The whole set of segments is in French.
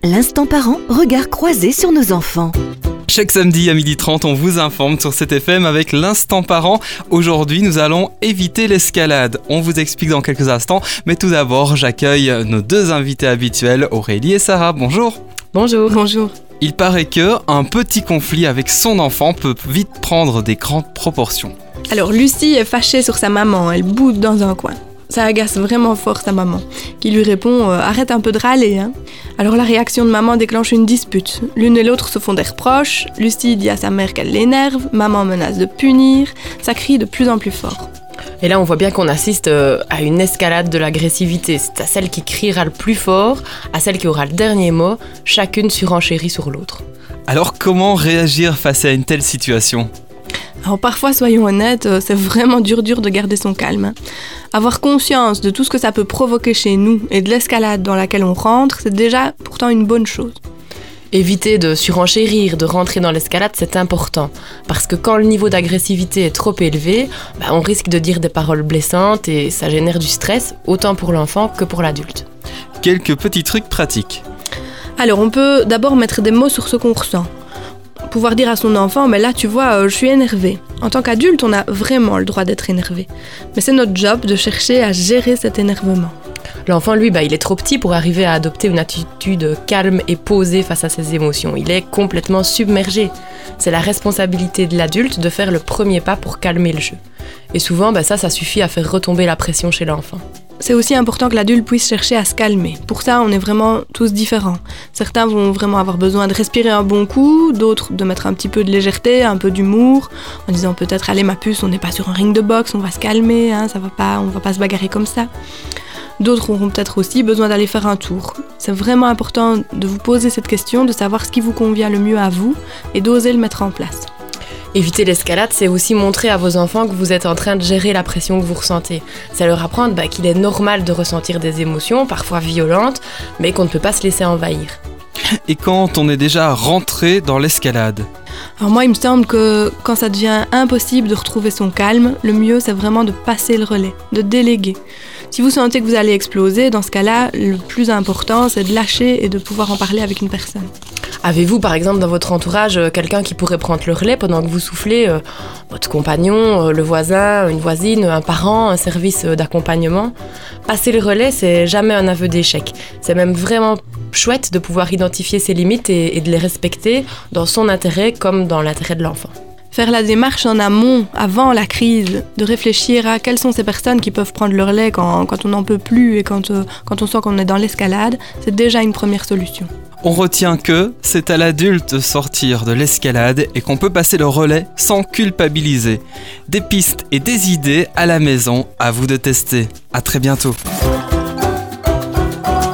L'instant parent, regard croisé sur nos enfants. Chaque samedi à 12h30, on vous informe sur CTFM avec l'Instant Parent. Aujourd'hui, nous allons éviter l'escalade. On vous explique dans quelques instants, mais tout d'abord, j'accueille nos deux invités habituels, Aurélie et Sarah. Bonjour. Bonjour. Bonjour. Il paraît qu'un petit conflit avec son enfant peut vite prendre des grandes proportions. Alors, Lucie est fâchée sur sa maman, elle boude dans un coin. Ça agace vraiment fort sa maman, qui lui répond « Arrête un peu de râler hein. ». Alors la réaction de maman déclenche une dispute. L'une et l'autre se font des reproches, Lucie dit à sa mère qu'elle l'énerve, maman menace de punir, ça crie de plus en plus fort. Et là, on voit bien qu'on assiste à une escalade de l'agressivité. C'est à celle qui criera le plus fort, à celle qui aura le dernier mot, chacune surenchérit sur l'autre. Alors comment réagir face à une telle situation ? Alors parfois, soyons honnêtes, c'est vraiment dur de garder son calme. Avoir conscience de tout ce que ça peut provoquer chez nous et de l'escalade dans laquelle on rentre, c'est déjà pourtant une bonne chose. Éviter de surenchérir, de rentrer dans l'escalade, c'est important. Parce que quand le niveau d'agressivité est trop élevé, on risque de dire des paroles blessantes et ça génère du stress, autant pour l'enfant que pour l'adulte. Quelques petits trucs pratiques. Alors on peut d'abord mettre des mots sur ce qu'on ressent. Pouvoir dire à son enfant, mais là tu vois, je suis énervée. En tant qu'adulte, on a vraiment le droit d'être énervé. Mais c'est notre job de chercher à gérer cet énervement. L'enfant, lui, il est trop petit pour arriver à adopter une attitude calme et posée face à ses émotions. Il est complètement submergé. C'est la responsabilité de l'adulte de faire le premier pas pour calmer le jeu. Et souvent, ça suffit à faire retomber la pression chez l'enfant. C'est aussi important que l'adulte puisse chercher à se calmer. Pour ça, on est vraiment tous différents. Certains vont vraiment avoir besoin de respirer un bon coup, d'autres de mettre un petit peu de légèreté, un peu d'humour, en disant peut-être « Allez ma puce, on n'est pas sur un ring de boxe, on va se calmer, hein, on va pas se bagarrer comme ça ». D'autres auront peut-être aussi besoin d'aller faire un tour. C'est vraiment important de vous poser cette question, de savoir ce qui vous convient le mieux à vous et d'oser le mettre en place. Éviter l'escalade, c'est aussi montrer à vos enfants que vous êtes en train de gérer la pression que vous ressentez. C'est leur apprendre qu'il est normal de ressentir des émotions, parfois violentes, mais qu'on ne peut pas se laisser envahir. Et quand on est déjà rentré dans l'escalade ? Alors moi, il me semble que quand ça devient impossible de retrouver son calme, le mieux, c'est vraiment de passer le relais, de déléguer. Si vous sentez que vous allez exploser, dans ce cas-là, le plus important, c'est de lâcher et de pouvoir en parler avec une personne. Avez-vous, par exemple, dans votre entourage, quelqu'un qui pourrait prendre le relais pendant que vous soufflez, votre compagnon, le voisin, une voisine, un parent, un service d'accompagnement ? Passer le relais, c'est jamais un aveu d'échec. C'est même vraiment chouette de pouvoir identifier ses limites et de les respecter dans son intérêt comme dans l'intérêt de l'enfant. Faire la démarche en amont, avant la crise, de réfléchir à quelles sont ces personnes qui peuvent prendre le relais quand on n'en peut plus et quand on sent qu'on est dans l'escalade, c'est déjà une première solution. On retient que c'est à l'adulte de sortir de l'escalade et qu'on peut passer le relais sans culpabiliser. Des pistes et des idées à la maison, à vous de tester. À très bientôt.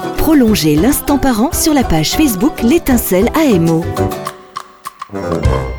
Prolongez l'instant parent sur la page Facebook L'Étincelle AMO.